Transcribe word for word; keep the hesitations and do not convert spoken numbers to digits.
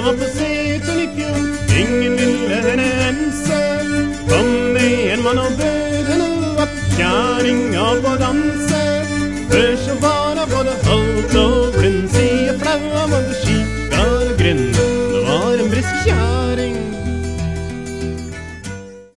var på seteren i fjor, ingen ville henne ense. Kom med en mann og bød henne opp, kjæringa på danse. Hør så var